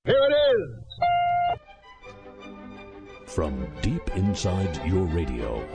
Here it is! From deep inside your radio.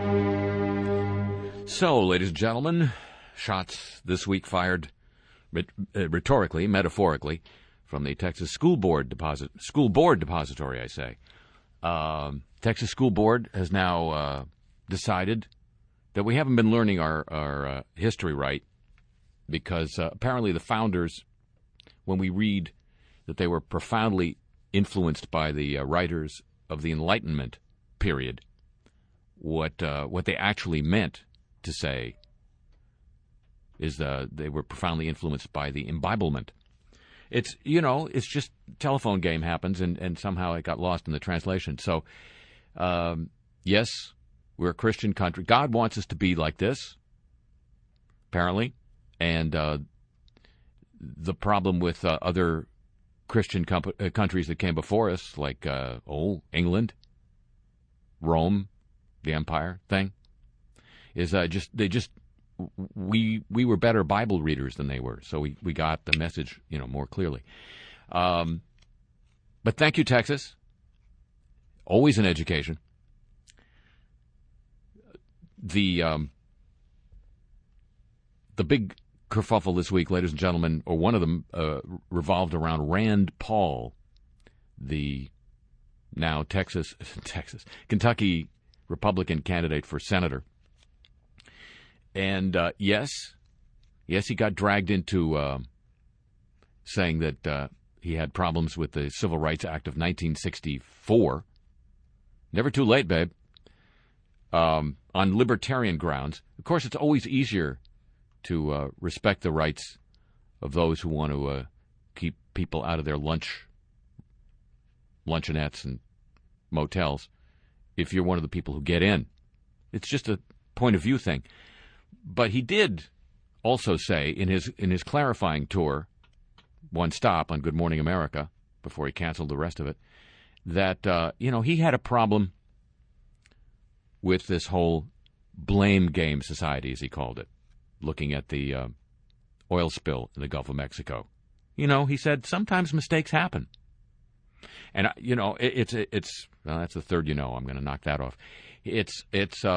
So, ladies and gentlemen, shots this week fired rhetorically, metaphorically, from the Texas School Board Depository, I say. Texas School Board has now decided that we haven't been learning our history right, because apparently the founders, when we read that they were profoundly influenced by the writers of the Enlightenment period, what they actually meant to say is they were profoundly influenced by the imbiblement. It's just telephone game happens, and somehow it got lost in the translation. So, yes, we're a Christian country. God wants us to be like this, apparently, and the problem with other Christian countries that came before us, like England, Rome, the empire thing, is we were better Bible readers than they were, so we got the message more clearly. But thank you, Texas. Always in education. The big kerfuffle this week, ladies and gentlemen, or one of them, revolved around Rand Paul, the now Kentucky Republican candidate for senator. And yes, he got dragged into saying that he had problems with the Civil Rights Act of 1964. Never too late, babe. On libertarian grounds. Of course, it's always easier to respect the rights of those who want to keep people out of their luncheonettes and motels if you're one of the people who get in. It's just a point of view thing. But he did also say in his clarifying tour, one stop on Good Morning America, before he canceled the rest of it, that he had a problem with this whole blame game society, as he called it, looking at the oil spill in the Gulf of Mexico. He said sometimes mistakes happen, and it's well, that's the third. I'm going to knock that off. It's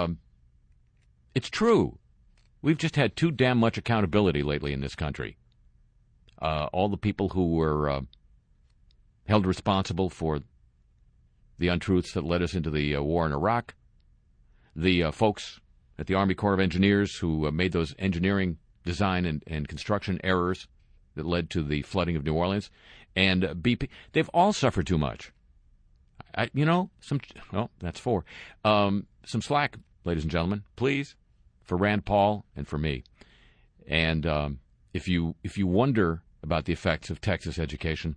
true. We've just had too damn much accountability lately in this country. All the people who were held responsible for the untruths that led us into the war in Iraq, the folks at the Army Corps of Engineers who made those engineering, design, and construction errors that led to the flooding of New Orleans, and BP, they've all suffered too much. That's four. Some slack, ladies and gentlemen, please, for Rand Paul and for me. And if you wonder about the effects of Texas education,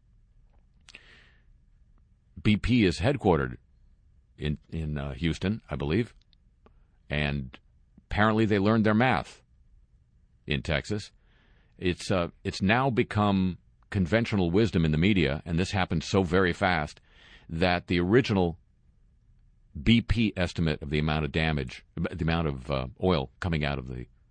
BP is headquartered in Houston, I believe, and apparently they learned their math in Texas. It's now become conventional wisdom in the media, and this happened so very fast, that the original BP estimate of the amount of damage, the amount of oil coming out of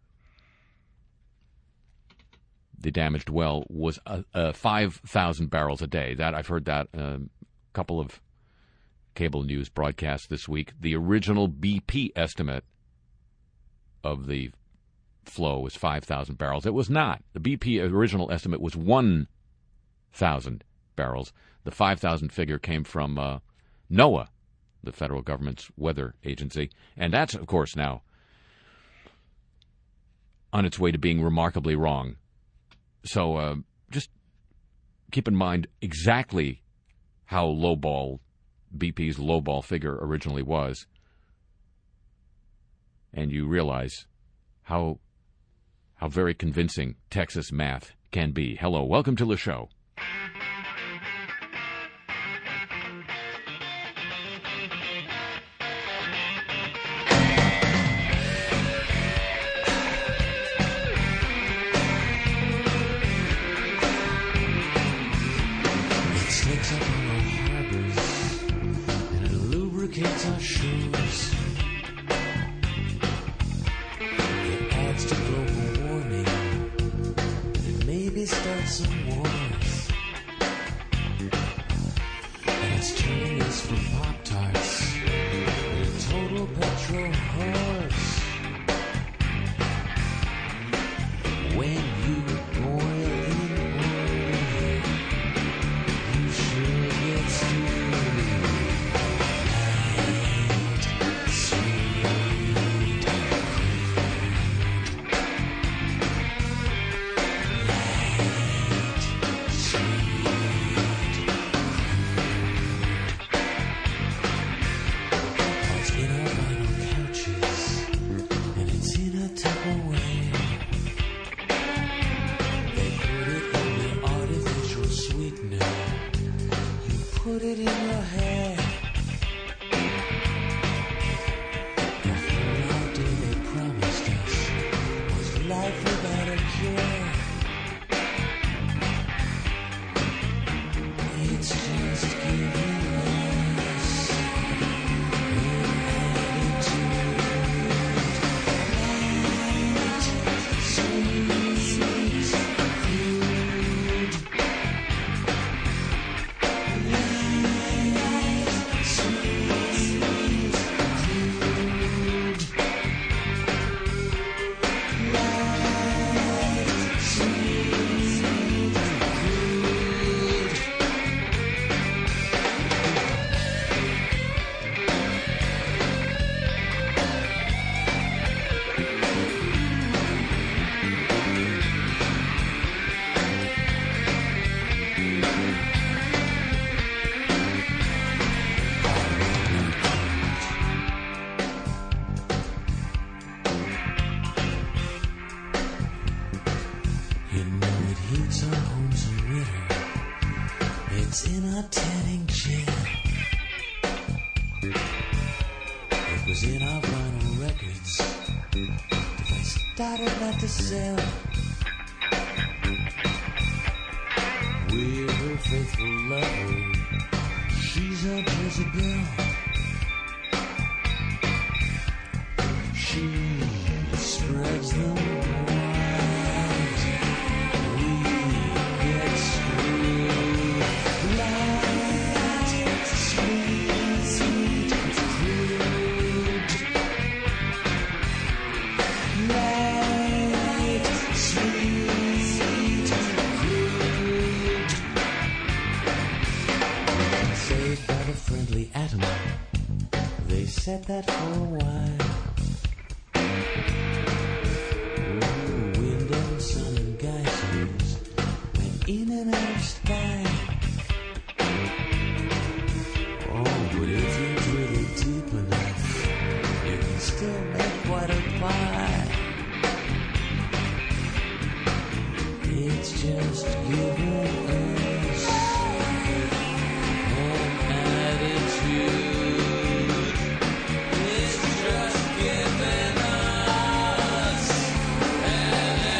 the damaged well was 5,000 barrels a day. That I've heard that a couple of cable news broadcasts this week. The original BP estimate of the flow was 5,000 barrels. It was not. The BP original estimate was 1,000 barrels. The 5,000 figure came from NOAA, the federal government's weather agency. And that's, of course, now on its way to being remarkably wrong. So just keep in mind exactly how BP's lowball figure originally was, and you realize how very convincing Texas math can be. Hello, welcome to the show. put it in your hair. The whole idea they promised us was life without a care. It's just giving us an attitude. Light, sweet, crude. Light, sweet, crude. Light, sweet, crude. You know it heats our homes in winter. It's in our tanning chair. It was in our vinyl records that they started not to sell. We're her faithful lover. She's our Jezebel. She spreads them wide. We get screwed. Light, sweet, crude. Light, sweet, crude. Saved by the friendly atom. They said that for a while. Wind and sun and geysers went in and out of style. Oh, but if you drill it deep enough, you can still make quite a pie. It's just giving us an attitude. It's just giving us an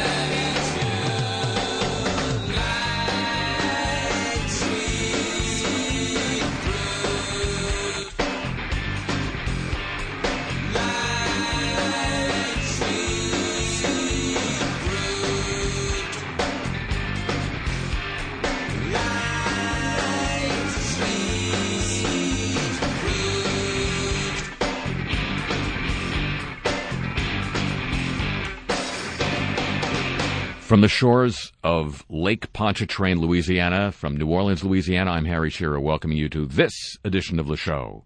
attitude. Light, sweet, crude. Light, sweet, crude. Light, sweet, crude. From the shores of Lake Pontchartrain, Louisiana, from New Orleans, Louisiana, I'm Harry Shearer, welcoming you to this edition of the show.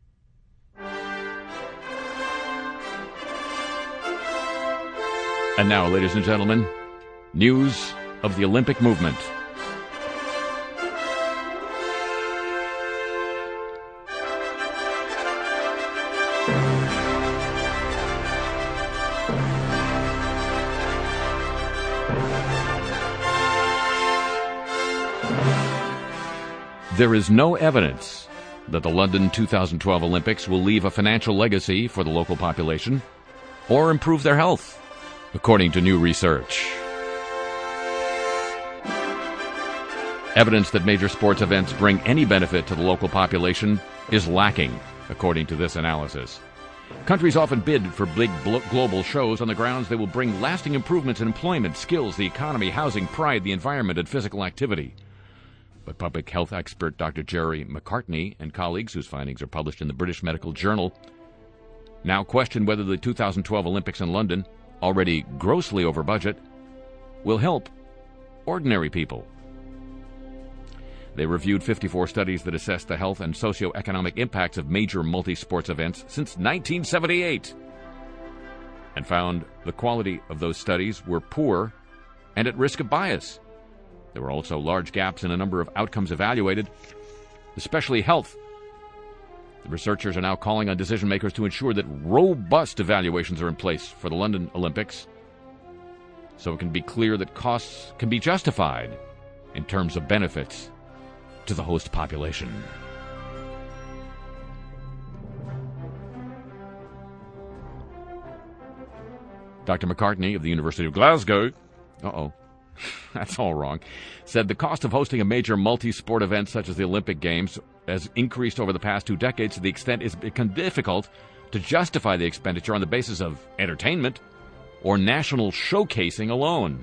And now, ladies and gentlemen, news of the Olympic movement. There is no evidence that the London 2012 Olympics will leave a financial legacy for the local population or improve their health, according to new research. Evidence that major sports events bring any benefit to the local population is lacking, according to this analysis. Countries often bid for big global shows on the grounds they will bring lasting improvements in employment, skills, the economy, housing, pride, the environment, and physical activity. But public health expert Dr. Jerry McCartney and colleagues, whose findings are published in the British Medical Journal, now question whether the 2012 Olympics in London, already grossly over budget, will help ordinary people. They reviewed 54 studies that assessed the health and socioeconomic impacts of major multi-sports events since 1978 and found the quality of those studies were poor and at risk of bias. There were also large gaps in a number of outcomes evaluated, especially health. The researchers are now calling on decision makers to ensure that robust evaluations are in place for the London Olympics so it can be clear that costs can be justified in terms of benefits to the host population. Dr. McCartney of the University of Glasgow, that's all wrong, said the cost of hosting a major multi-sport event such as the Olympic Games has increased over the past 2 decades to the extent it's become difficult to justify the expenditure on the basis of entertainment or national showcasing alone.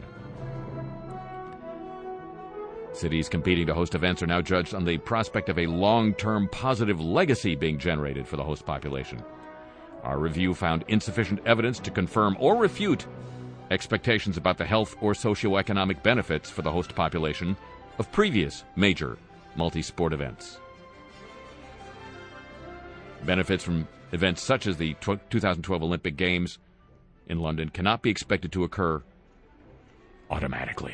Cities competing to host events are now judged on the prospect of a long-term positive legacy being generated for the host population. Our review found insufficient evidence to confirm or refute expectations about the health or socioeconomic benefits for the host population of previous major multi-sport events. Benefits from events such as the 2012 Olympic Games in London cannot be expected to occur automatically.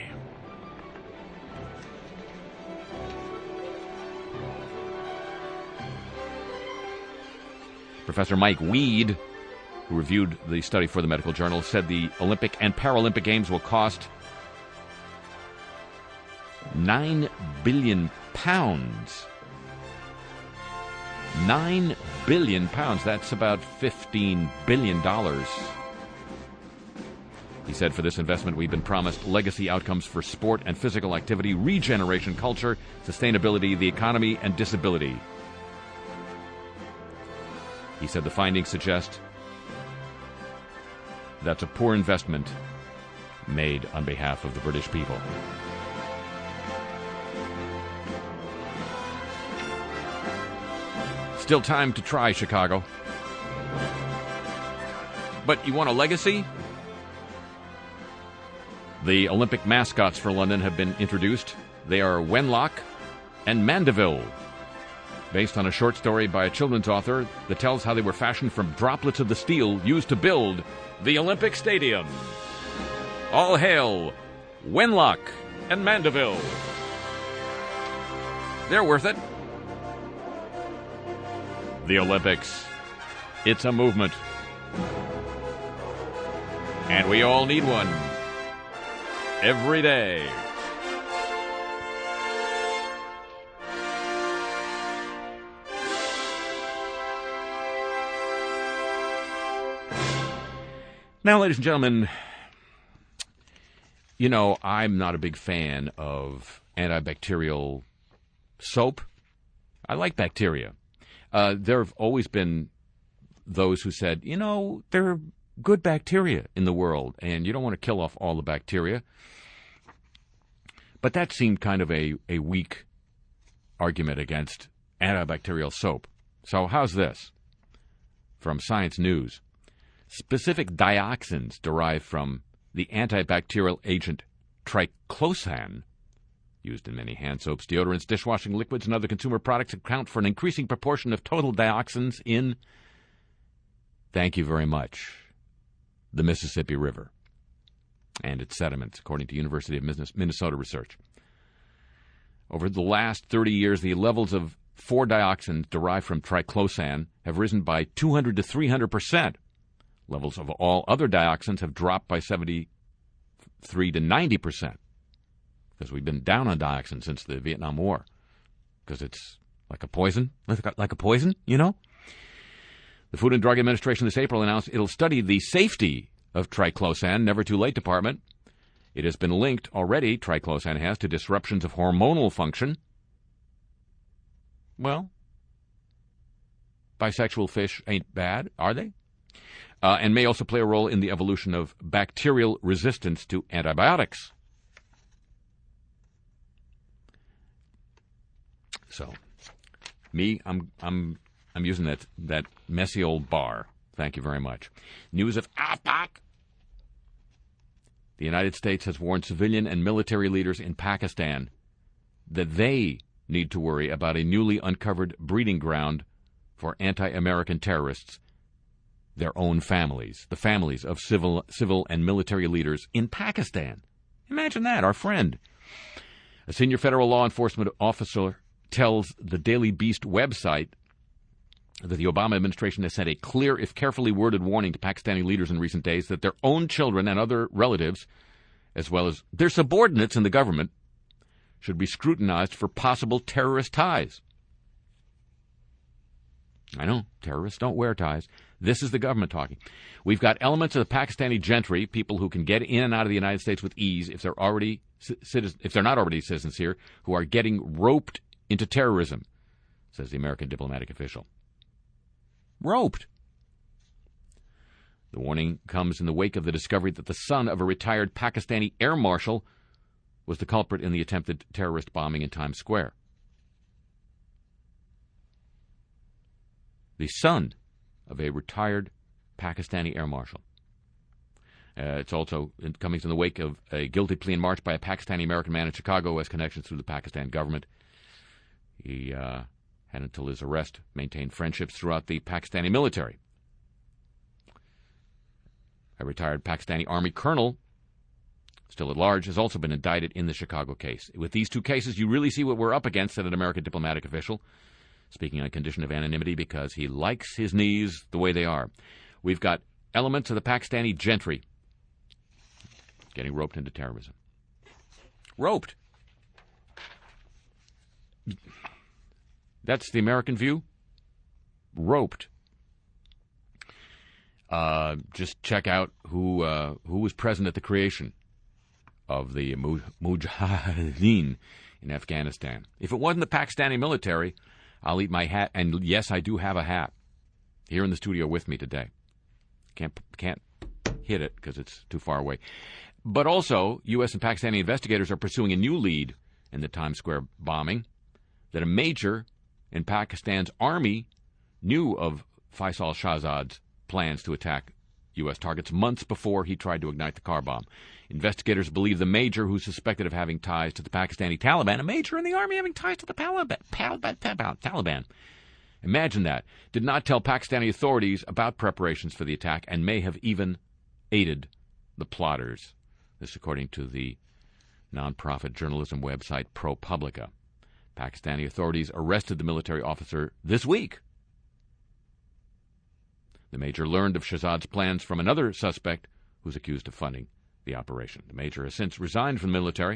Professor Mike Weed, who reviewed the study for the Medical Journal, said the Olympic and Paralympic Games will cost £9 billion. £9 billion. That's about $15 billion. He said, for this investment, we've been promised legacy outcomes for sport and physical activity, regeneration, culture, sustainability, the economy, and disability. He said the findings suggest that's a poor investment made on behalf of the British people. Still time to try, Chicago. But you want a legacy? The Olympic mascots for London have been introduced. They are Wenlock and Mandeville, based on a short story by a children's author that tells how they were fashioned from droplets of the steel used to build the Olympic Stadium. All hail Wenlock and Mandeville. They're worth it. The Olympics. It's a movement. And we all need one. Every day. Now, ladies and gentlemen, you know, I'm not a big fan of antibacterial soap. I like bacteria. There have always been those who said, you know, there are good bacteria in the world, and you don't want to kill off all the bacteria. But that seemed kind of a weak argument against antibacterial soap. So how's this? From Science News. Specific dioxins derived from the antibacterial agent triclosan, used in many hand soaps, deodorants, dishwashing liquids, and other consumer products, account for an increasing proportion of total dioxins in, thank you very much, the Mississippi River and its sediments, according to University of Minnesota research. Over the last 30 years, the levels of 4-dioxins derived from triclosan have risen by 200 to 300%. Levels of all other dioxins have dropped by 73 to 90%. Because we've been down on dioxin since the Vietnam War. Because it's like a poison, you know? The Food and Drug Administration this April announced it'll study the safety of triclosan, Never Too Late department. It has been linked already, triclosan has, to disruptions of hormonal function. Well, bisexual fish ain't bad, are they? And may also play a role in the evolution of bacterial resistance to antibiotics. So, I'm using that messy old bar. Thank you very much. News of APAC. The United States has warned civilian and military leaders in Pakistan that they need to worry about a newly uncovered breeding ground for anti-American terrorists, their own families, the families of civil and military leaders in Pakistan. Imagine that, our friend. A senior federal law enforcement officer tells the Daily Beast website that the Obama administration has sent a clear, if carefully worded, warning to Pakistani leaders in recent days that their own children and other relatives, as well as their subordinates in the government, should be scrutinized for possible terrorist ties. I know, terrorists don't wear ties. This is the government talking. We've got elements of the Pakistani gentry, people who can get in and out of the United States with ease if they're not already citizens here, who are getting roped into terrorism, says the American diplomatic official. Roped. The warning comes in the wake of the discovery that the son of a retired Pakistani air marshal was the culprit in the attempted terrorist bombing in Times Square. The son of a retired Pakistani air marshal. It's also coming in the wake of a guilty plea in March by a Pakistani-American man in Chicago who has connections through the Pakistan government. He had, until his arrest, maintained friendships throughout the Pakistani military. A retired Pakistani Army colonel, still at large, has also been indicted in the Chicago case. With these two cases, you really see what we're up against, said an American diplomatic official, speaking on a condition of anonymity because he likes his knees the way they are. We've got elements of the Pakistani gentry getting roped into terrorism. Roped. That's the American view. Roped. Just check out who was present at the creation of the Mujahideen in Afghanistan. If it wasn't the Pakistani military, I'll eat my hat. And yes, I do have a hat here in the studio with me today. Can't hit it because it's too far away. But also, U.S. and Pakistani investigators are pursuing a new lead in the Times Square bombing, that a major in Pakistan's army knew of Faisal Shahzad's plans to attack U.S. targets months before he tried to ignite the car bomb. Investigators believe the major, who's suspected of having ties to the Pakistani Taliban, a major in the army having ties to the Taliban, imagine that, did not tell Pakistani authorities about preparations for the attack and may have even aided the plotters. This according to the nonprofit journalism website ProPublica. Pakistani authorities arrested the military officer this week. The major learned of Shahzad's plans from another suspect who's accused of funding the operation. The major has since resigned from the military.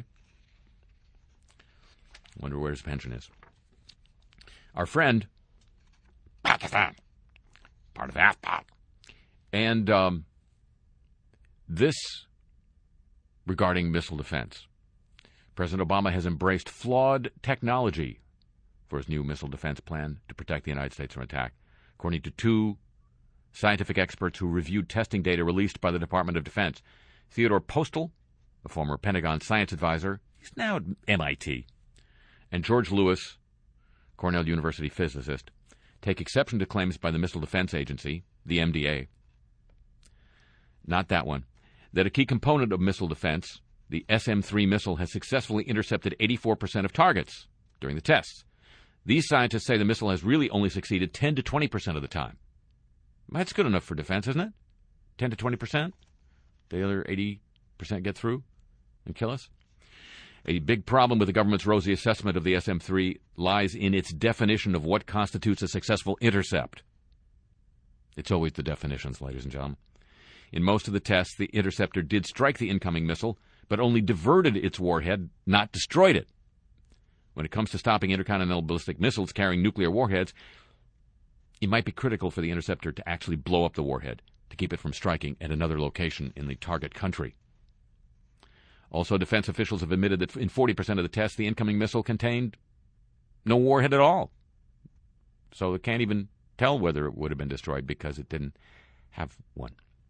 Wonder where his pension is. Our friend, Pakistan, part of AFPAC. And this regarding missile defense. President Obama has embraced flawed technology for his new missile defense plan to protect the United States from attack, according to two scientific experts who reviewed testing data released by the Department of Defense. Theodore Postel, a former Pentagon science advisor, he's now at MIT, and George Lewis, Cornell University physicist, take exception to claims by the Missile Defense Agency, the MDA, not that one, that a key component of missile defense, the SM-3 missile, has successfully intercepted 84% of targets during the tests. These scientists say the missile has really only succeeded 10 to 20% of the time. That's good enough for defense, isn't it? 10 to 20%? The other 80% get through and kill us? A big problem with the government's rosy assessment of the SM-3 lies in its definition of what constitutes a successful intercept. It's always the definitions, ladies and gentlemen. In most of the tests, the interceptor did strike the incoming missile, but only diverted its warhead, not destroyed it. When it comes to stopping intercontinental ballistic missiles carrying nuclear warheads, it might be critical for the interceptor to actually blow up the warhead to keep it from striking at another location in the target country. Also, defense officials have admitted that in 40% of the tests, the incoming missile contained no warhead at all. So it can't even tell whether it would have been destroyed because it didn't have one.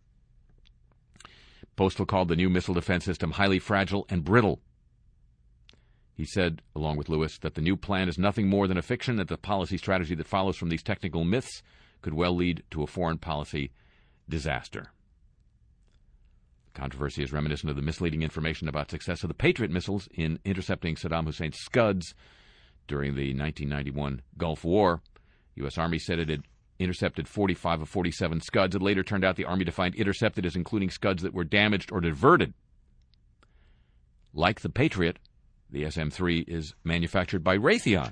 Postel called the new missile defense system highly fragile and brittle. He said, along with Lewis, that the new plan is nothing more than a fiction, that the policy strategy that follows from these technical myths could well lead to a foreign policy disaster. The controversy is reminiscent of the misleading information about success of the Patriot missiles in intercepting Saddam Hussein's Scuds during the 1991 Gulf War. U.S. Army said it had intercepted 45 of 47 Scuds. It later turned out the Army defined intercepted as including Scuds that were damaged or diverted. Like the Patriot, the SM-3 is manufactured by Raytheon.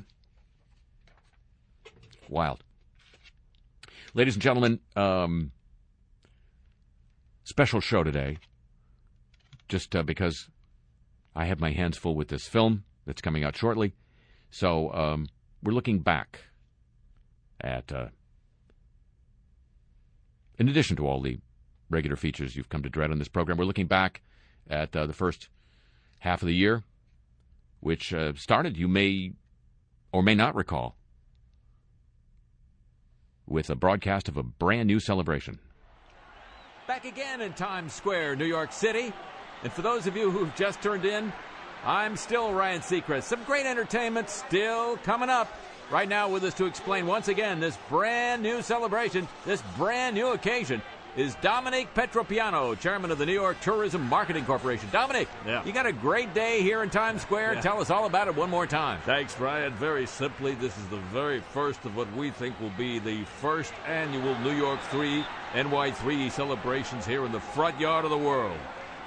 Wild. Ladies and gentlemen, special show today, just because I have my hands full with this film that's coming out shortly. So we're looking back at, in addition to all the regular features you've come to dread on this program, we're looking back at the first half of the year, which started, you may or may not recall, with a broadcast of a brand new celebration. Back again in Times Square, New York City. And for those of you who've just turned in, I'm still Ryan Seacrest. Some great entertainment still coming up. Right now with us to explain once again this brand new celebration, this brand new occasion, is Dominic Petropiano, chairman of the New York Tourism Marketing Corporation. Dominic, you got a great day here in Times Square. Tell us all about it one more time. Thanks, Brian. Very simply, this is the very first of what we think will be the first annual New York 3 NY3 celebrations here in the front yard of the world.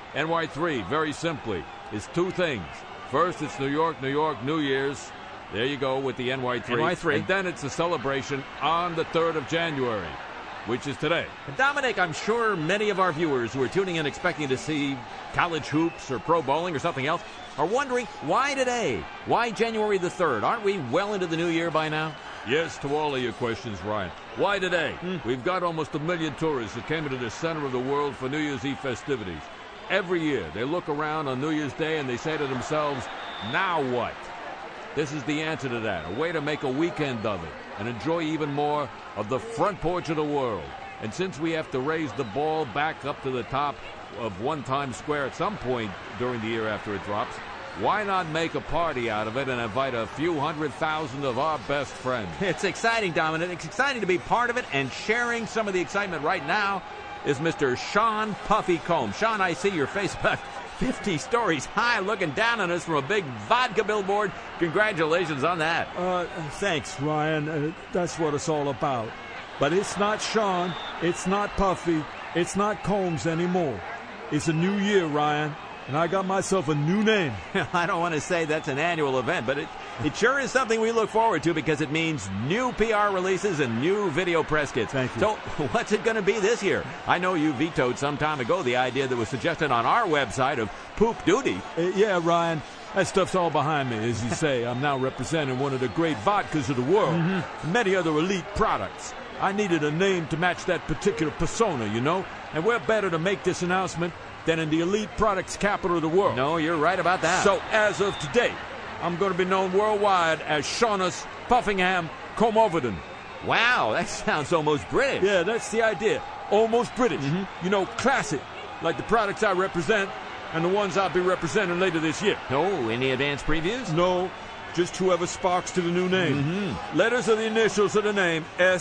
NY3, very simply, is two things. First, it's New York, New Year's. There you go with the NY3. NY3. And then it's a celebration on the 3rd of January, which is today. Dominic, I'm sure many of our viewers who are tuning in expecting to see college hoops or pro bowling or something else are wondering, why today? Why January the 3rd? Aren't we well into the new year by now? Yes to all of your questions, Ryan. Why today? We've got almost 1 million tourists that came into the center of the world for New Year's Eve festivities. Every year, they look around on New Year's Day and they say to themselves, now what? This is the answer to that, a way to make a weekend of it and enjoy even more of the front porch of the world. And since we have to raise the ball back up to the top of one Times Square at some point during the year after it drops, why not make a party out of it and invite a few 100,000 of our best friends? It's exciting, Dominic. It's exciting to be part of it, and sharing some of the excitement right now is Mr. Sean Puffy Combs. Sean, I see your face about 50 stories high looking down on us from a big vodka billboard. Congratulations on that. Thanks, Ryan. That's what it's all about. But it's not Sean, it's not Puffy, it's not Combs anymore. It's a new year, Ryan, and I got myself a new name. I don't want to say that's an annual event, but it sure is something we look forward to because it means new PR releases and new video press kits. Thank you. So what's it going to be this year? I know you vetoed some time ago the idea that was suggested on our website of poop duty. Yeah, Ryan, that stuff's all behind me, as you say. I'm now representing one of the great vodkas of the world, and many other elite products. I needed a name to match that particular persona, you know, and where better to make this announcement than in the elite products capital of the world. No, you're right about that. So as of today, I'm going to be known worldwide as Shaunus Puffingham Combe-Overton. Wow, that sounds almost British. Yeah, that's the idea. Almost British. You know, classic, like the products I represent and the ones I'll be representing later this year. Oh, any advance previews? No, just whoever sparks to the new name. Letters are the initials of the name,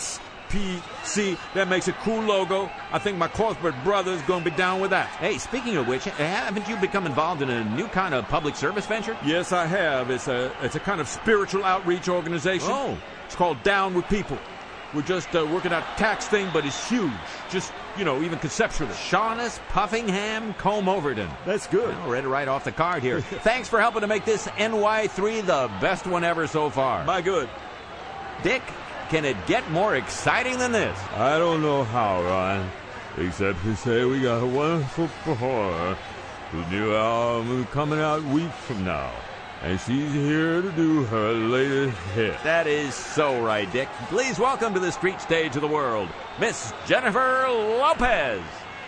SPC. That makes a cool logo. I think my corporate brother's going to be down with that. Hey, speaking of which, haven't you become involved in a new kind of public service venture? Yes, I have. It's a kind of spiritual outreach organization. Oh. It's called Down with People. We're just working out a tax thing, but it's huge. Just, you know, even conceptually. Shaunus Puffingham Combe-Overton. That's good. Well, ready right off the card here. Thanks for helping to make this NY3 the best one ever so far. My good. Dick, can it get more exciting than this? I don't know how, Ryan, except to say we got a wonderful performer whose new album is coming out a week from now. And she's here to do her latest hit. That is so right, Dick. Please welcome to the street stage of the world, Miss Jennifer Lopez.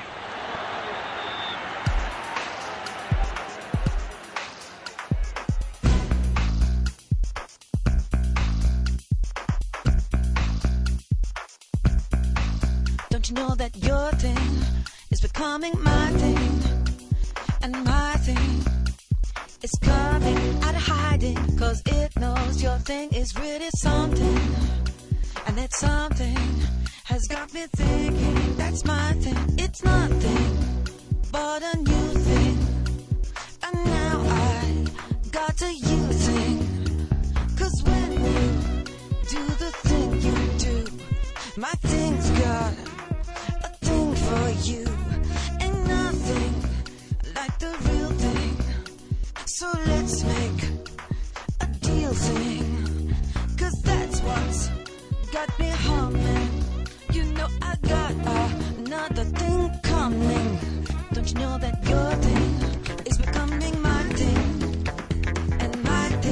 Don't you know that your thing is becoming my thing, and my thing is coming out of hiding, 'cause it knows your thing is really something, and that something has got me thinking that's my thing. It's nothing but a new thing, and now I got a you thing, 'cause when you do the thing you do, my thing's got a thing for you. Ain't nothing like the real thing. So let's make a deal thing, 'cause that's what's got me humming. You know I got another thing coming. Don't you know that your thing is becoming my thing, and my thing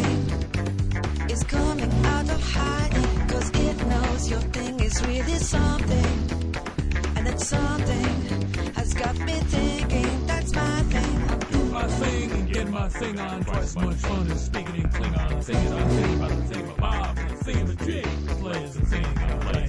is really something, and that something has got me thinking. That's my thing. Do my thing and get my thing on. Twice as much fun as speaking in Klingon. Thinking I'm thinking about the thing of Bob and the thing of a jig. Plays the thing I'm playing.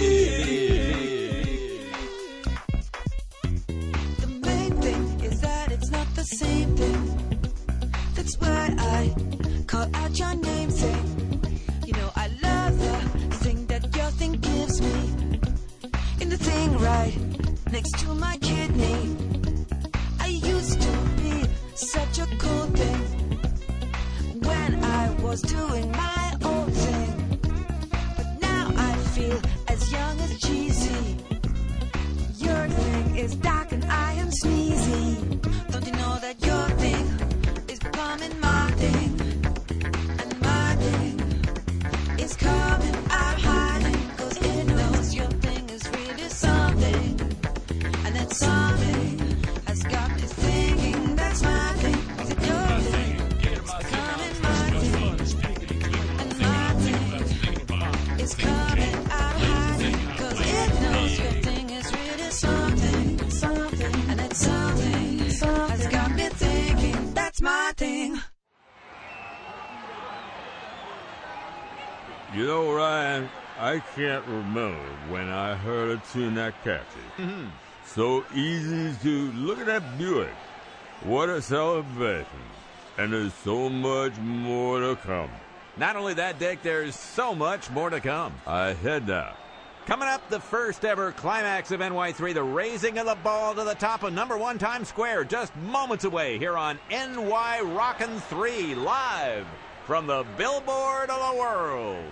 The main thing is that it's not the same thing. That's why I call out your name, saying, you know, I love the thing that your thing gives me. In the thing right next to my kidney. I used to be such a cool thing when I was doing my own thing. But now I feel as young as cheesy. Your thing is dark and I am sneezy. Don't you know that your thing is becoming my thing? And my thing is coming out hiding, 'cause it knows your thing is really something. And that something has got me thinking. That's my thing. Is it your thing? It's becoming my thing. And my thing is coming out hiding, 'cause it knows your thing is really something. Something. And that something has got me thinking. That's my thing. You know, Ryan, I can't remember when I heard a tune that catchy. So easy to look at that Buick. What a celebration. And there's so much more to come. Not only that, Dick, there's so much more to come. I heard that. Coming up, the first ever climax of NY3, the raising of the ball to the top of #1 Times Square, just moments away here on NY Rockin' 3, live from the billboard of the world.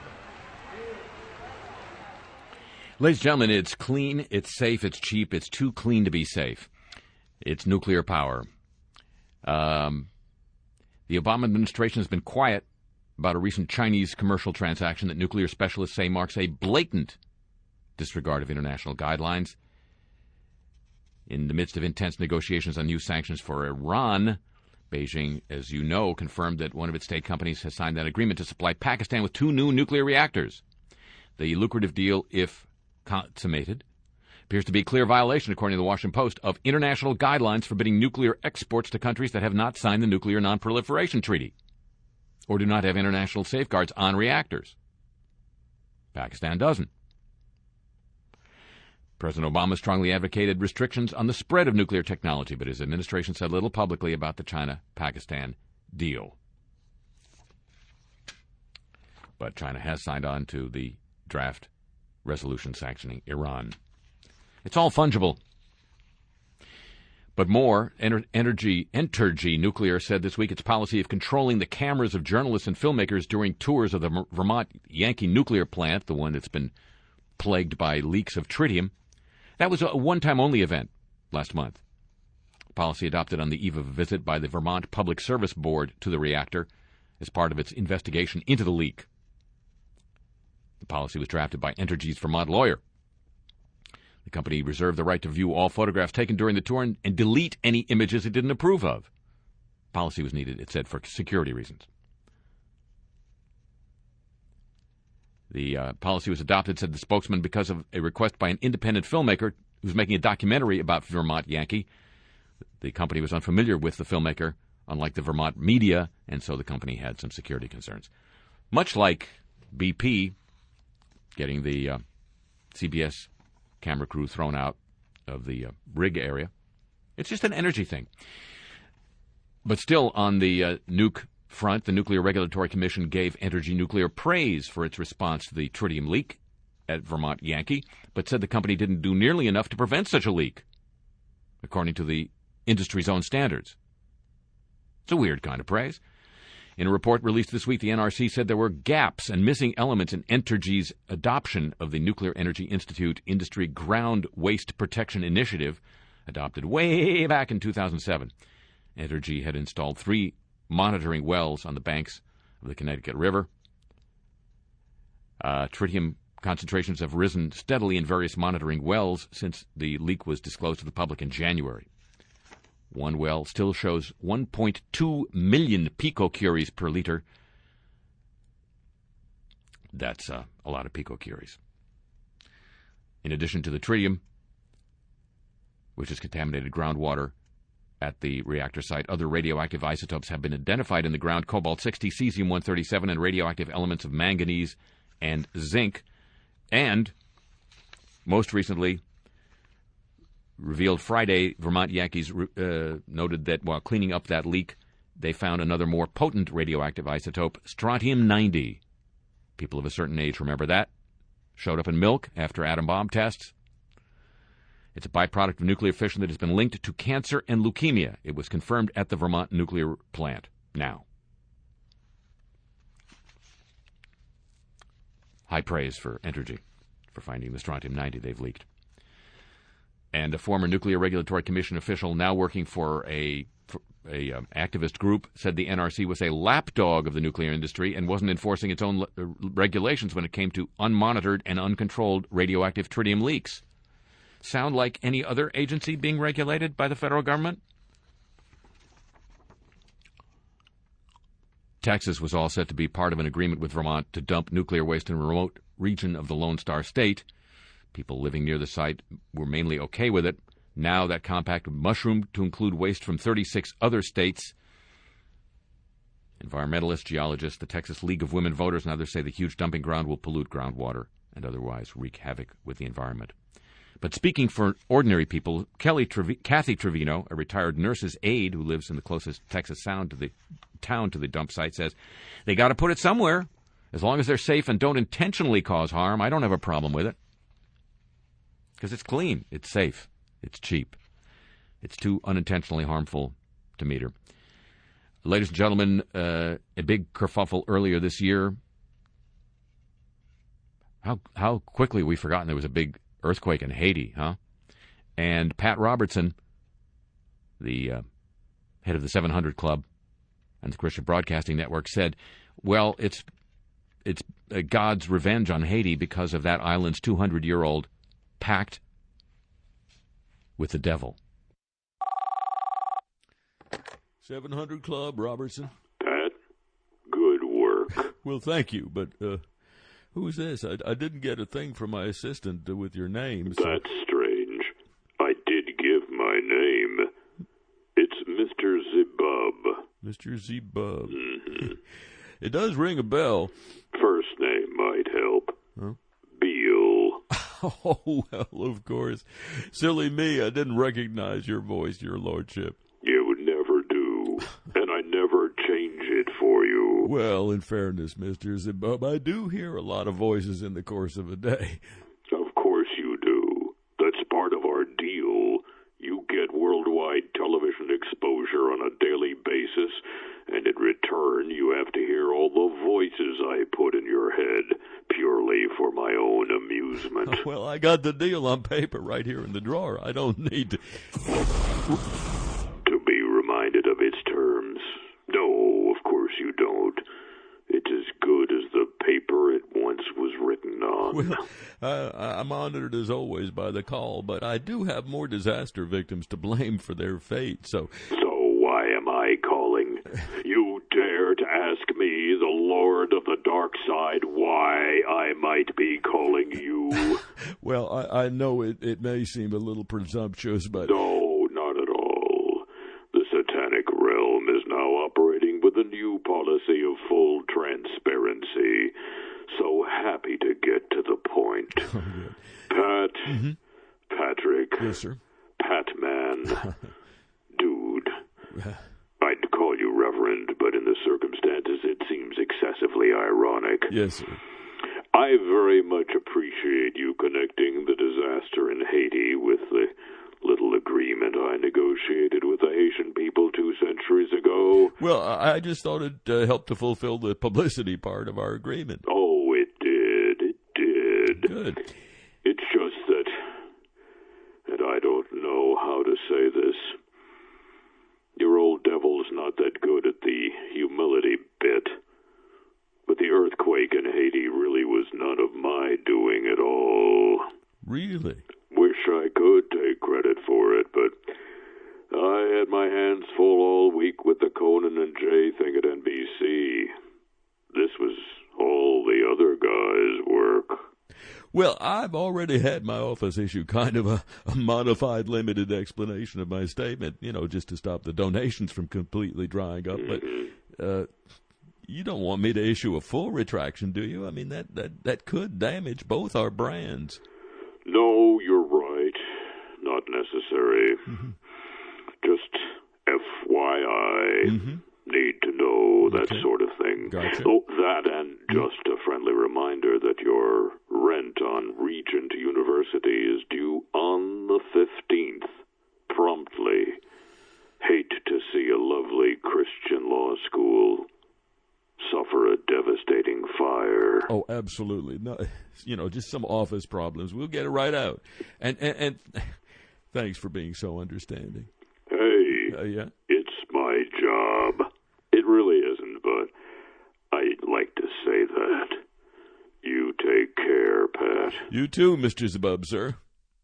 Ladies and gentlemen, it's clean, it's safe, it's cheap, it's too clean to be safe. It's nuclear power. The Obama administration has been quiet about a recent Chinese commercial transaction that nuclear specialists say marks a blatant disregard of international guidelines. In the midst of intense negotiations on new sanctions for Iran, Beijing, as you know, confirmed that one of its state companies has signed that agreement to supply Pakistan with 2 new nuclear reactors. The lucrative deal, if consummated, appears to be a clear violation, according to the Washington Post, of international guidelines forbidding nuclear exports to countries that have not signed the Nuclear Non-Proliferation Treaty or do not have international safeguards on reactors. Pakistan doesn't. President Obama strongly advocated restrictions on the spread of nuclear technology, but his administration said little publicly about the China-Pakistan deal. But China has signed on to the draft resolution sanctioning Iran. It's all fungible. But more, Entergy Nuclear said this week its policy of controlling the cameras of journalists and filmmakers during tours of the Vermont Yankee nuclear plant, the one that's been plagued by leaks of tritium, that was a one-time only event last month. Policy adopted on the eve of a visit by the Vermont Public Service Board to the reactor as part of its investigation into the leak. The policy was drafted by Entergy's Vermont lawyer. The company reserved the right to view all photographs taken during the tour and delete any images it didn't approve of. Policy was needed, it said, for security reasons. The policy was adopted, said the spokesman, because of a request by an independent filmmaker who was making a documentary about Vermont Yankee. The company was unfamiliar with the filmmaker, unlike the Vermont media, and so the company had some security concerns. Much like BP getting the CBS camera crew thrown out of the rig area. It's just an energy thing. But still, on the nuke front, the Nuclear Regulatory Commission gave Entergy Nuclear praise for its response to the tritium leak at Vermont Yankee, but said the company didn't do nearly enough to prevent such a leak, according to the industry's own standards. It's a weird kind of praise. In a report released this week, the NRC said there were gaps and missing elements in Entergy's adoption of the Nuclear Energy Institute Industry Ground Waste Protection Initiative, adopted way back in 2007. Entergy had installed 3 monitoring wells on the banks of the Connecticut River. Tritium concentrations have risen steadily in various monitoring wells since the leak was disclosed to the public in January. One well still shows 1.2 million picocuries per liter. That's a lot of picocuries. In addition to the tritium, which has contaminated groundwater at the reactor site, other radioactive isotopes have been identified in the ground: cobalt-60, cesium-137, and radioactive elements of manganese and zinc. And, most recently, revealed Friday, Vermont Yankees noted that while cleaning up that leak, they found another more potent radioactive isotope, strontium-90. People of a certain age remember that. Showed up in milk after atom bomb tests. It's a byproduct of nuclear fission that has been linked to cancer and leukemia. It was confirmed at the Vermont nuclear plant. Now, high praise for Entergy for finding the strontium-90 they've leaked. And a former Nuclear Regulatory Commission official now working for a activist group said the NRC was a lapdog of the nuclear industry and wasn't enforcing its own regulations when it came to unmonitored and uncontrolled radioactive tritium leaks. Sound like any other agency being regulated by the federal government? Texas was all set to be part of an agreement with Vermont to dump nuclear waste in a remote region of the Lone Star State. People living near the site were mainly okay with it. Now that compact mushroomed to include waste from 36 other states. Environmentalists, geologists, the Texas League of Women Voters, and others say the huge dumping ground will pollute groundwater and otherwise wreak havoc with the environment. But speaking for ordinary people, Kathy Trevino, a retired nurse's aide who lives in the closest Texas town to the dump site, says they got to put it somewhere. As long as they're safe and don't intentionally cause harm, I don't have a problem with it. Because it's clean, it's safe, it's cheap. It's too unintentionally harmful to meter. Ladies and gentlemen, a big kerfuffle earlier this year. How quickly we've forgotten there was a big earthquake in Haiti, huh? And Pat Robertson, the head of the 700 Club and the Christian Broadcasting Network, said, well, it's God's revenge on Haiti because of that island's 200-year-old pact with the devil. 700 Club, Robertson. Pat, good work. Well, thank you, but who's this? I didn't get a thing from my assistant with your name. So. That's strange. I did give my name. It's Mr. Zebub. Mr. Zebub. Mm-hmm. It does ring a bell. First name might help. Huh? Beal. Oh, well, of course. Silly me, I didn't recognize your voice, your lordship. You would never do, and I never change it for you. Well, in fairness, Mr. Zebub, I do hear a lot of voices in the course of a day. Of course you do. That's part of our deal. You get worldwide television exposure on a daily basis, and in return you have to hear all the voices I put in your head purely for my own amusement. Well, I got the deal on paper right here in the drawer. I don't need to be reminded of its terms. No, of course you don't. It's as good as the paper it once was written on. Well, I'm honored as always by the call, but I do have more disaster victims to blame for their fate, So why am I calling? You dare to ask me, the Lord of the Dark Side, why I might be calling you? Well, I know it may seem a little presumptuous, but... No, not at all. The satanic realm is now operating with a new policy of full transparency. So happy to get to the point. Pat, Mm-hmm. Patrick. Yes, sir. Patman. Dude. I'd call you Reverend, but in the circumstances it seems excessively ironic. Yes, sir. I very much appreciate you connecting the disaster in Haiti with the little agreement I negotiated with the Haitian people 2 centuries ago. Well, I just thought it helped to fulfill the publicity part of our agreement. Oh, it did. It did. Good. It's just that, and I don't know how to say this, your old devil's not that good at the humility bit. But the earthquake in Haiti really was none of my doing at all. Really? Wish I could take credit for it, but I had my hands full all week with the Conan and Jay thing at NBC. This was all the other guys' work. Well, I've already had my office issue kind of a modified, limited explanation of my statement, just to stop the donations from completely drying up. But you don't want me to issue a full retraction, do you? I mean, that could damage both our brands. No, you're right. Not necessary. Just FYI. Need to know, that sort of thing. Gotcha. Oh, that and just a friendly reminder that your rent on Regent University is due on the 15th, promptly. Hate to see a lovely Christian law school suffer a devastating fire. Oh, absolutely. No, just some office problems. We'll get it right out. And thanks for being so understanding. Hey, yeah? It's my job. It really isn't, but I'd like to say that. You take care, Pat. You too, Mr. Zebub, sir.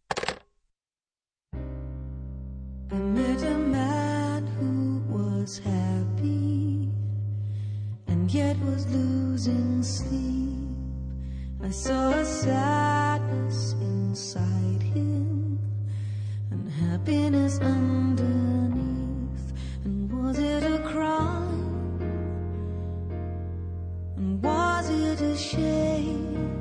I met a man who was happy and yet was losing sleep. I saw a sadness inside him and happiness underneath. And was it a crime? And was it a shame?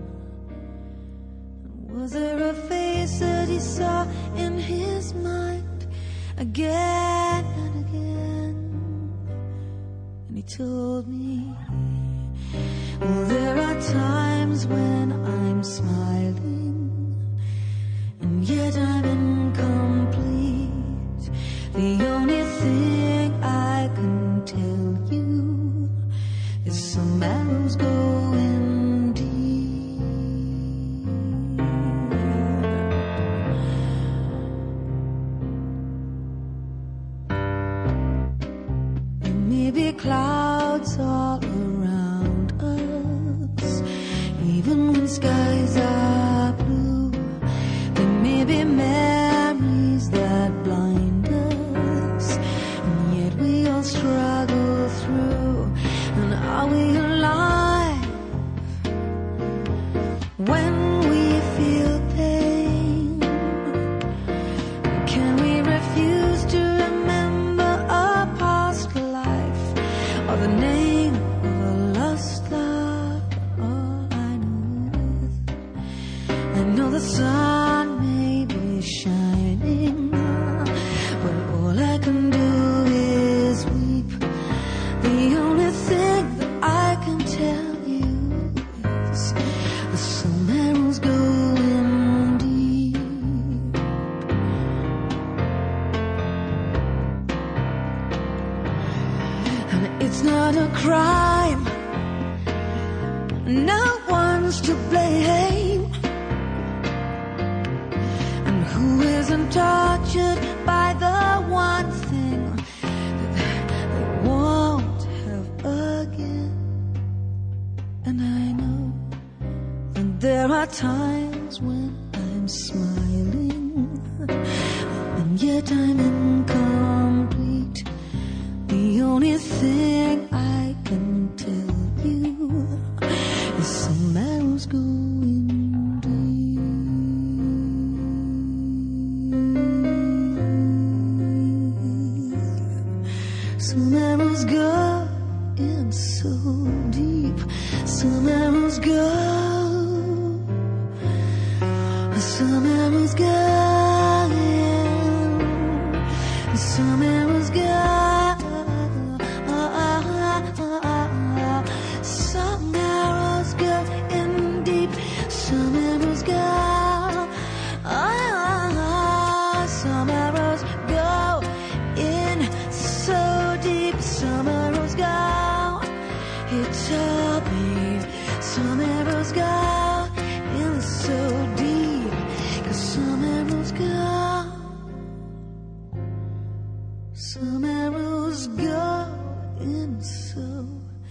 And was there a face that he saw in his mind again and again? And he told me, well, there are times when I'm smiling and yet I'm incomplete. The only thing I can tell you is some arrows going deep. There may be clouds all around us, even when skies are blue. There may be memories that blind us, and yet we all struggle through. And are we alive when we feel pain? Can we refuse to remember a past life or the name of a lost love? All I know the sun may be shining, but all I can do is weep. The only thing that I can tell you is some arrows going deep. And it's not a crime, no one's to blame. And who isn't tortured by the one thing that they won't have again? And I know that there are times when I'm smiling and yet I'm incomplete. The only thing I can tell you is some arrows going deep. Some arrows go in so deep. Some arrows go. Some arrows go in. Some arrows go. Some arrows go in deep. Some arrows go. Some arrows go in so deep. Some arrows go. It's a beat. Some arrows go in so deep. 'Cause some arrows go. Some arrows go in so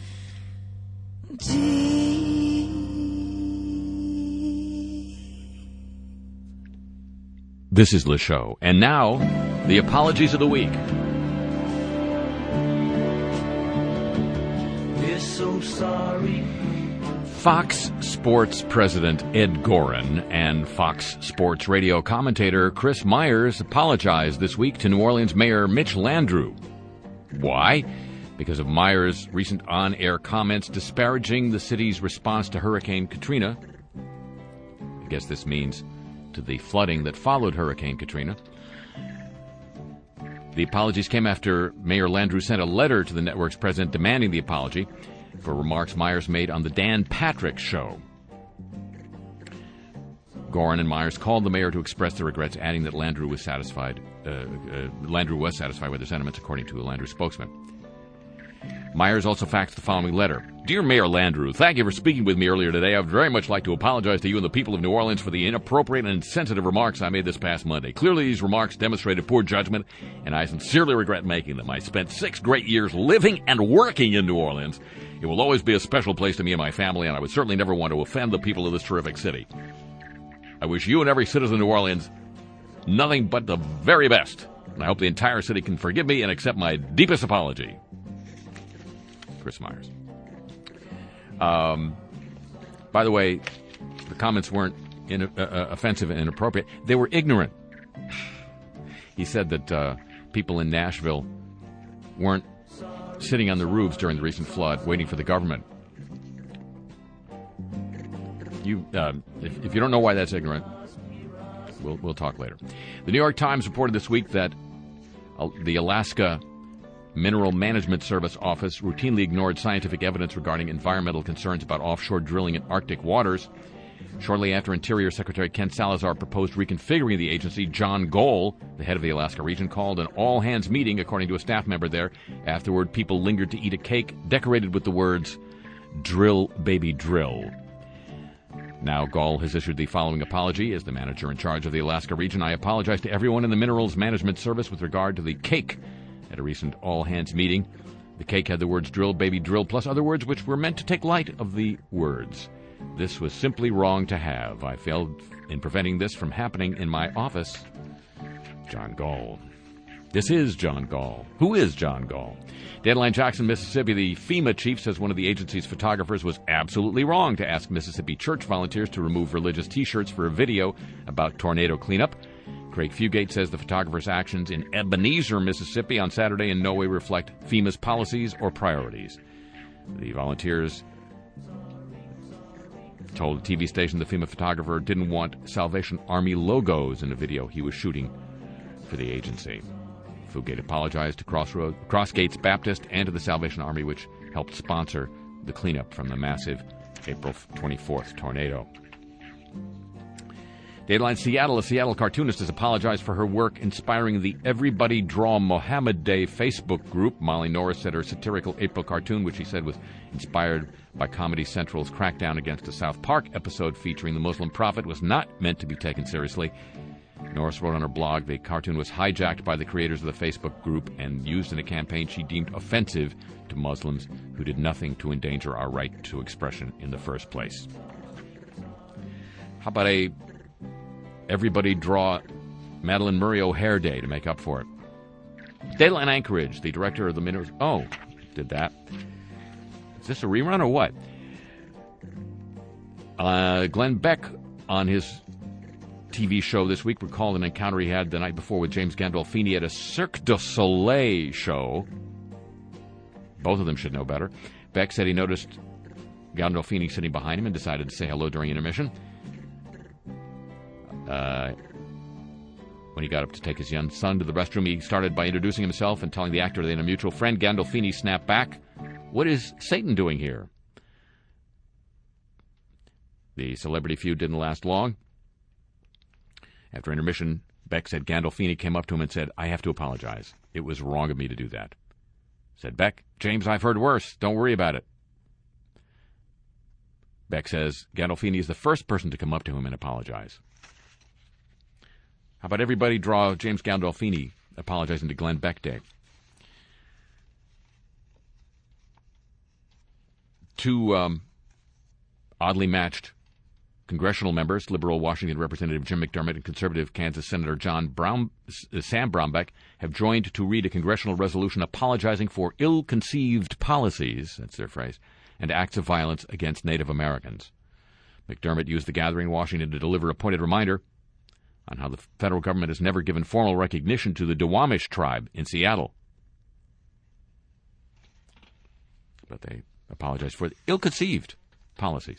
deep. This is Le Show. And now, the apologies of the week. We're so sorry Fox Sports president Ed Goren and Fox Sports radio commentator Chris Myers apologized this week to New Orleans Mayor Mitch Landrieu. Why? Because of Myers' recent on-air comments disparaging the city's response to Hurricane Katrina. I guess this means to the flooding that followed Hurricane Katrina. The apologies came after Mayor Landrieu sent a letter to the network's president demanding the apology for remarks Myers made on the Dan Patrick Show. Goren and Myers called the mayor to express their regrets, adding that Landrieu was satisfied. Landrieu was satisfied with their sentiments, according to a Landrieu spokesman. Myers also faxed the following letter. Dear Mayor Landrieu, thank you for speaking with me earlier today. I would very much like to apologize to you and the people of New Orleans for the inappropriate and insensitive remarks I made this past Monday. Clearly, these remarks demonstrated poor judgment, and I sincerely regret making them. I spent 6 great years living and working in New Orleans. It will always be a special place to me and my family, and I would certainly never want to offend the people of this terrific city. I wish you and every citizen of New Orleans nothing but the very best, and I hope the entire city can forgive me and accept my deepest apology. Chris Myers. By the way, the comments weren't offensive and inappropriate. They were ignorant. He said that people in Nashville weren't sitting on the roofs during the recent flood waiting for the government. If you don't know why that's ignorant, we'll talk later. The New York Times reported this week that the Alaska Mineral Management Service office routinely ignored scientific evidence regarding environmental concerns about offshore drilling in Arctic waters. Shortly after Interior Secretary Ken Salazar proposed reconfiguring the agency, John Gohl, the head of the Alaska region, called an all-hands meeting, according to a staff member there. Afterward, people lingered to eat a cake decorated with the words, "Drill, baby, drill." Now Gohl has issued the following apology. As the manager in charge of the Alaska region, I apologize to everyone in the Minerals Management Service with regard to the cake at a recent all-hands meeting. The cake had the words "drill, baby, drill," plus other words which were meant to take light of the words. This was simply wrong to have. I failed in preventing this from happening in my office. John Gohl. This is John Gohl. Who is John Gohl? Deadline Jackson, Mississippi. The FEMA chief says one of the agency's photographers was absolutely wrong to ask Mississippi church volunteers to remove religious T-shirts for a video about tornado cleanup. Craig Fugate says the photographer's actions in Ebenezer, Mississippi on Saturday in no way reflect FEMA's policies or priorities. The volunteers told a TV station the FEMA photographer didn't want Salvation Army logos in a video he was shooting for the agency. Fugate apologized to Crossgates Baptist and to the Salvation Army, which helped sponsor the cleanup from the massive April 24th tornado. Dateline Seattle. A Seattle cartoonist has apologized for her work inspiring the Everybody Draw Mohammed Day Facebook group. Molly Norris said her satirical April cartoon, which she said was inspired by Comedy Central's crackdown against a South Park episode featuring the Muslim prophet, was not meant to be taken seriously. Norris wrote on her blog the cartoon was hijacked by the creators of the Facebook group and used in a campaign she deemed offensive to Muslims who did nothing to endanger our right to expression in the first place. How about a Everybody Draw Madeline Murray O'Hare Day to make up for it? Dateline Anchorage, the director of the Minerals... Oh, did that. Is this a rerun or what? Glenn Beck on his TV show this week recalled an encounter he had the night before with James Gandolfini at a Cirque du Soleil show. Both of them should know better. Beck said he noticed Gandolfini sitting behind him and decided to say hello during intermission. When he got up to take his young son to the restroom, he started by introducing himself and telling the actor they had a mutual friend. Gandolfini snapped back, "What is Satan doing here?" The celebrity feud didn't last long. After intermission, Beck said Gandolfini came up to him and said, "I have to apologize. It was wrong of me to do that." Said Beck, "James, I've heard worse. Don't worry about it." Beck says Gandolfini is the first person to come up to him and apologize. How about everybody draw James Gandolfini apologizing to Glenn Beck Day? Two oddly matched congressional members, liberal Washington Representative Jim McDermott and conservative Kansas Senator Sam Brownback, have joined to read a congressional resolution apologizing for ill-conceived policies, that's their phrase, and acts of violence against Native Americans. McDermott used the gathering in Washington to deliver a pointed reminder on how the federal government has never given formal recognition to the Duwamish tribe in Seattle. But they apologized for the ill-conceived policies.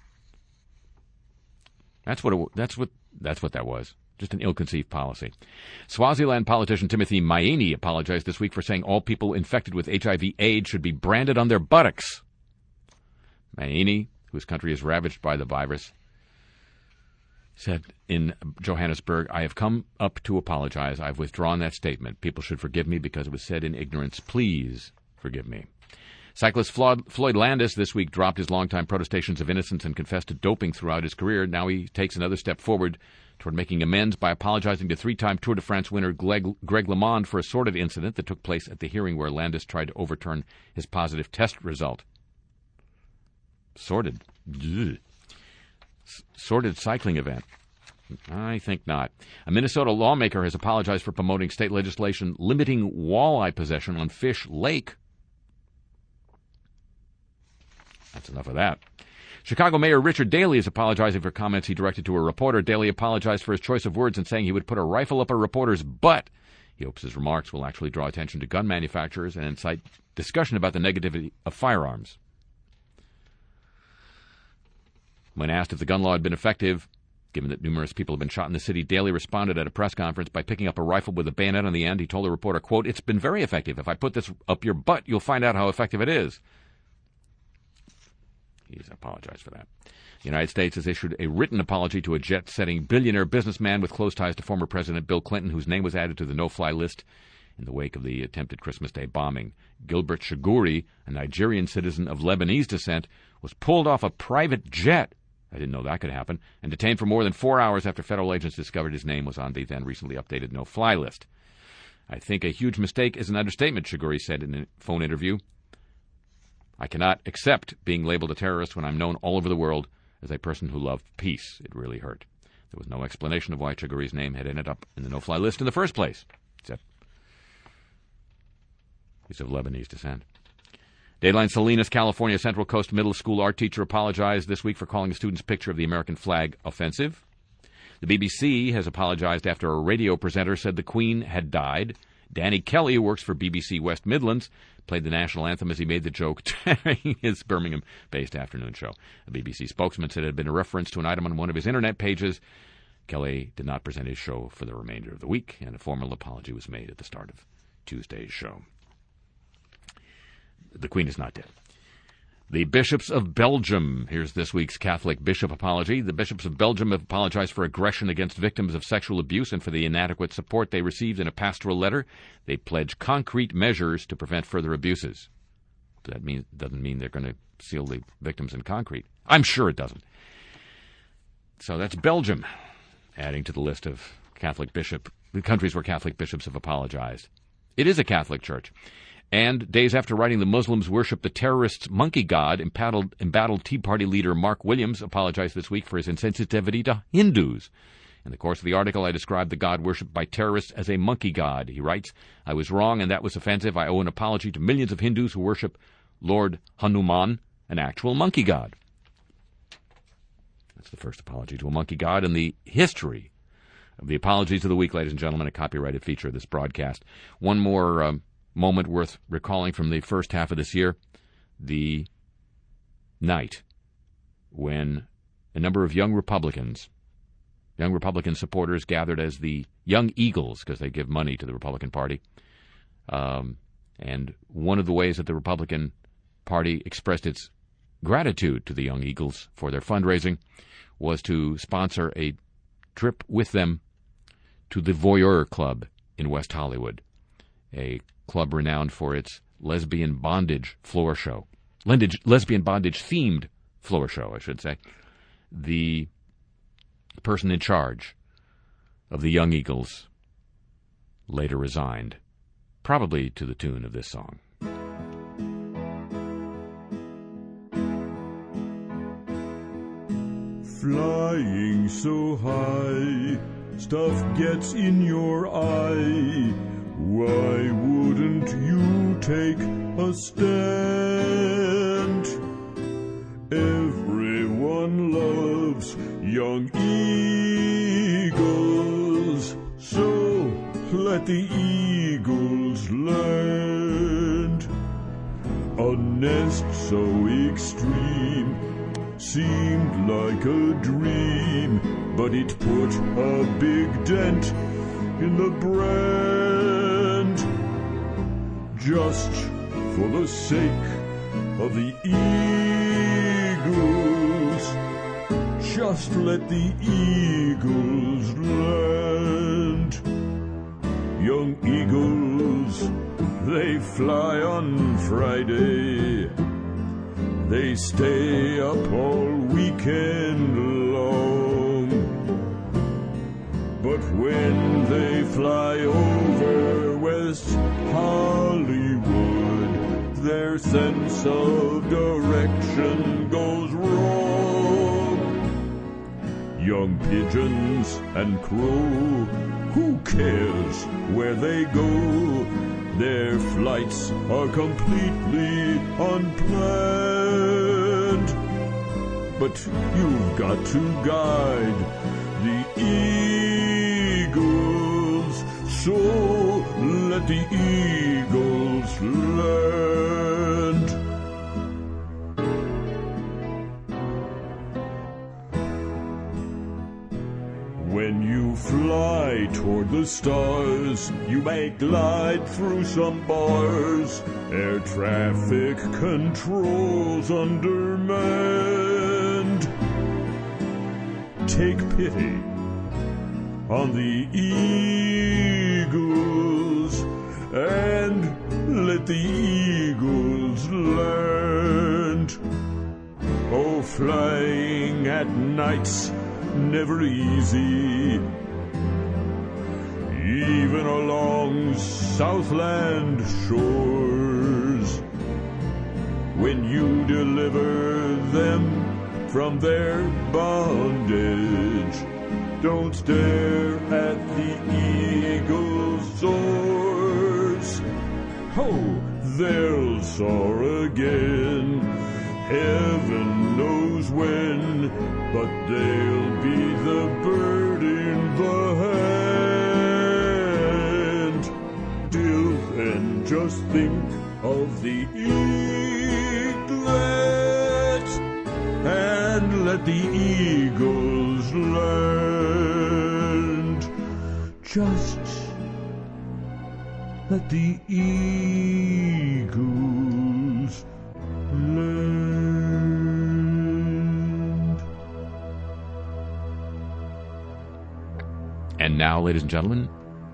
That's what that was. Just an ill-conceived policy. Swaziland politician Timothy Maini apologized this week for saying all people infected with HIV/AIDS should be branded on their buttocks. Maini, whose country is ravaged by the virus, said in Johannesburg, "I have come up to apologize. I've withdrawn that statement. People should forgive me because it was said in ignorance. Please forgive me." Cyclist Floyd Landis this week dropped his longtime protestations of innocence and confessed to doping throughout his career. Now he takes another step forward toward making amends by apologizing to three-time Tour de France winner Greg LeMond for a sordid incident that took place at the hearing where Landis tried to overturn his positive test result. Sordid. Ugh. Sordid cycling event. I think not. A Minnesota lawmaker has apologized for promoting state legislation limiting walleye possession on Fish Lake. That's enough of that. Chicago Mayor Richard Daley is apologizing for comments he directed to a reporter. Daley apologized for his choice of words and saying he would put a rifle up a reporter's butt. He hopes his remarks will actually draw attention to gun manufacturers and incite discussion about the negativity of firearms. When asked if the gun law had been effective, given that numerous people have been shot in the city, Daley responded at a press conference by picking up a rifle with a bayonet on the end. He told the reporter, quote, "It's been very effective. If I put this up your butt, you'll find out how effective it is." He's apologized for that. The United States has issued a written apology to a jet-setting billionaire businessman with close ties to former President Bill Clinton, whose name was added to the no-fly list in the wake of the attempted Christmas Day bombing. Gilbert Chaguri, a Nigerian citizen of Lebanese descent, was pulled off a private jet, I didn't know that could happen, and detained for more than 4 hours after federal agents discovered his name was on the then recently updated no-fly list. "I think a huge mistake is an understatement," Chaguri said in a phone interview. "I cannot accept being labeled a terrorist when I'm known all over the world as a person who loved peace. It really hurt." There was no explanation of why Chaguri's name had ended up in the no-fly list in the first place, except he's of Lebanese descent. Dayline Salinas, California Central Coast Middle School art teacher apologized this week for calling a student's picture of the American flag offensive. The BBC has apologized after a radio presenter said the Queen had died. Danny Kelly, who works for BBC West Midlands, played the national anthem as he made the joke during his Birmingham-based afternoon show. A BBC spokesman said it had been a reference to an item on one of his internet pages. Kelly did not present his show for the remainder of the week, and a formal apology was made at the start of Tuesday's show. The Queen is not dead. The bishops of Belgium. Here's this week's Catholic bishop apology. The bishops of Belgium have apologized for aggression against victims of sexual abuse and for the inadequate support they received in a pastoral letter. They pledge concrete measures to prevent further abuses. That doesn't mean they're going to seal the victims in concrete. I'm sure it doesn't. So that's Belgium, adding to the list of the countries where Catholic bishops have apologized. It is a Catholic church. And days after writing the Muslims worship the terrorist's monkey god, embattled Tea Party leader Mark Williams apologized this week for his insensitivity to Hindus. In the course of the article, I described the god worshipped by terrorists as a monkey god. He writes, "I was wrong and that was offensive. I owe an apology to millions of Hindus who worship Lord Hanuman, an actual monkey god." That's the first apology to a monkey god in the history of the apologies of the week, ladies and gentlemen, a copyrighted feature of this broadcast. One more moment worth recalling from the first half of this year, the night when a number of young Republican supporters gathered as the Young Eagles, because they give money to the Republican Party. And one of the ways that the Republican Party expressed its gratitude to the Young Eagles for their fundraising was to sponsor a trip with them to the Voyeur Club in West Hollywood, a club renowned for its lesbian bondage floor show. Lesbian bondage-themed floor show, I should say. The person in charge of the Young Eagles later resigned, probably to the tune of this song. Flying so high, stuff gets in your eye. Why wouldn't you take a stand? Everyone loves young eagles, so let the eagles land. A nest so extreme seemed like a dream, but it put a big dent in the brand. Just for the sake of the eagles, just let the eagles land. Young eagles, they fly on Friday. They stay up all weekend long. But when they fly over West Hollywood, their sense of direction goes wrong. Young pigeons and crow, who cares where they go? Their flights are completely unplanned. But you've got to guide the eagles, so let the eagles land. When you fly toward the stars, you may glide through some bars, air traffic controls undermanned. Take pity on the eagles and let the eagles land. Oh, flying at night's never easy, even along Southland shores. When you deliver them from their bondage, don't stare at the eagle's soars. Oh, they'll soar again, heaven knows when, but they'll be the bird in the hand. Till then, just think of the eaglet and let the eagles land. Just let the eagles land. And now, ladies and gentlemen,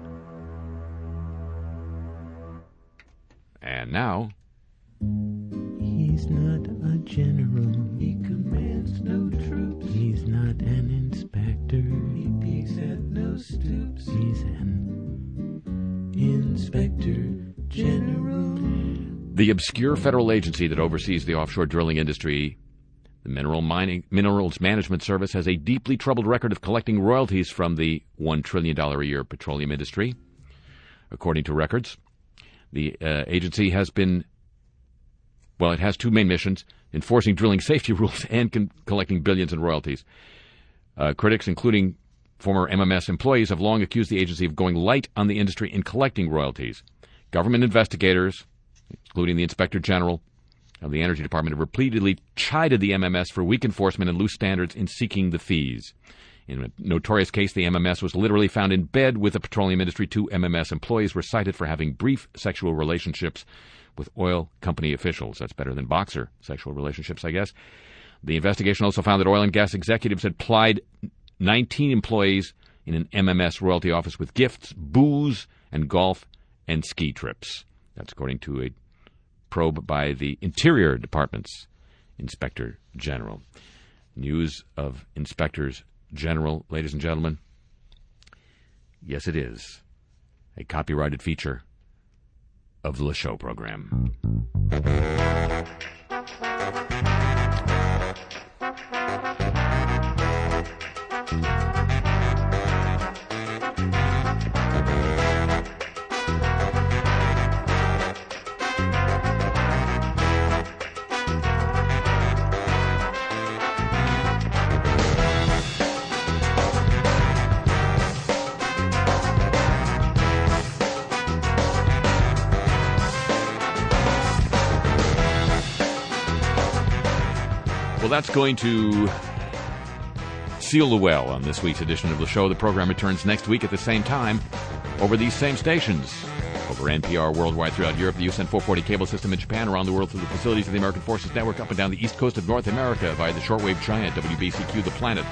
He's not a general. He commands no troops. He's not an inspector. He peeks at no stoops. He's an inspector general. the obscure federal agency that oversees the offshore drilling industry, the Minerals Management Service, has a deeply troubled record of collecting royalties from the $1 trillion a year petroleum industry. According to records, the agency has been, it has two main missions: enforcing drilling safety rules and collecting billions in royalties. Critics, including former MMS employees, have long accused the agency of going light on the industry in collecting royalties. Government investigators, including the Inspector General of the Energy Department, have repeatedly chided the MMS for weak enforcement and loose standards in seeking the fees. In a notorious case, the MMS was literally found in bed with the petroleum industry. Two MMS employees were cited for having brief sexual relationships with oil company officials. That's better than boxer sexual relationships, I guess. The investigation also found that oil and gas executives had plied 19 employees in an MMS royalty office with gifts, booze, and golf and ski trips. That's according to a probe by the Interior Department's Inspector General. News of Inspectors General, ladies and gentlemen. Yes, it is a copyrighted feature of the Show program. that's going to seal the well on this week's edition of the show. The program returns next week at the same time over these same stations. Over NPR worldwide throughout Europe, the USN 440 cable system in Japan, around the world through the facilities of the American Forces Network, up and down the east coast of North America via the shortwave giant WBCQ The Planet.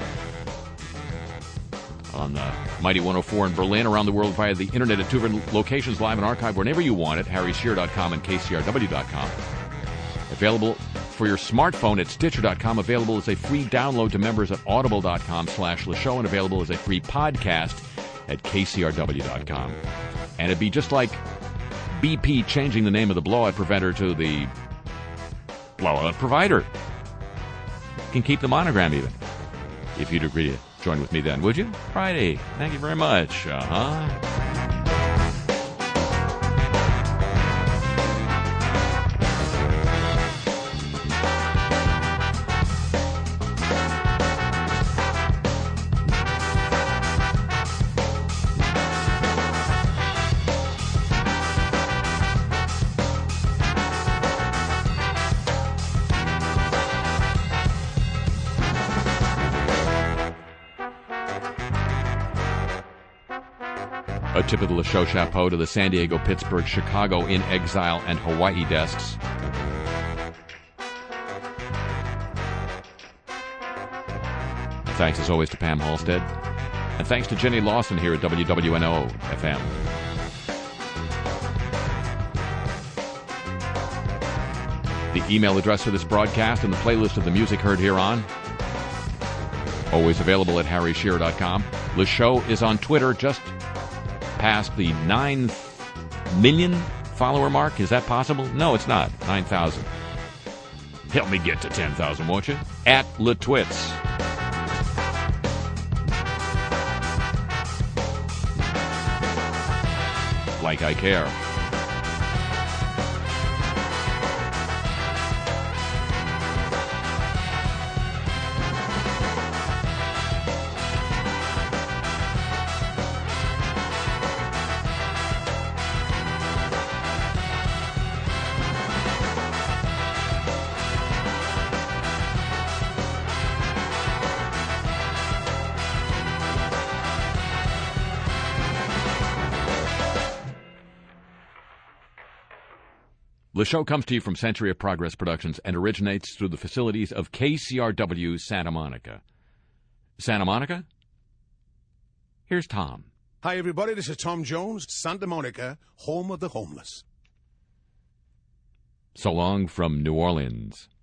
On the Mighty 104 in Berlin, around the world via the internet at 2 different locations, live and archived whenever you want it, harryshear.com and kcrw.com. Available for your smartphone at Stitcher.com, available as a free download to members at audible.com/LeShow, and available as a free podcast at kcrw.com. And it'd be just like BP changing the name of the blowout preventer to the blowout provider. You can keep the monogram even. If you'd agree to join with me then, would you? Friday. Thank you very much. A tip of the show chapeau to the San Diego, Pittsburgh, Chicago, In Exile, and Hawaii desks. Thanks as always to Pam Halstead. And thanks to Jenny Lawson here at WWNO FM. The email address for this broadcast and the playlist of the music heard here on, always available at harryshear.com. The show is on Twitter, just past the 9 million follower mark. Is that possible? No, it's not. 9,000. Help me get to 10,000, won't you? At LeTwits. Like I care. The show comes to you from Century of Progress Productions and originates through the facilities of KCRW Santa Monica. Santa Monica? Here's Tom. Hi, everybody. This is Tom Jones, Santa Monica, home of the homeless. So long from New Orleans.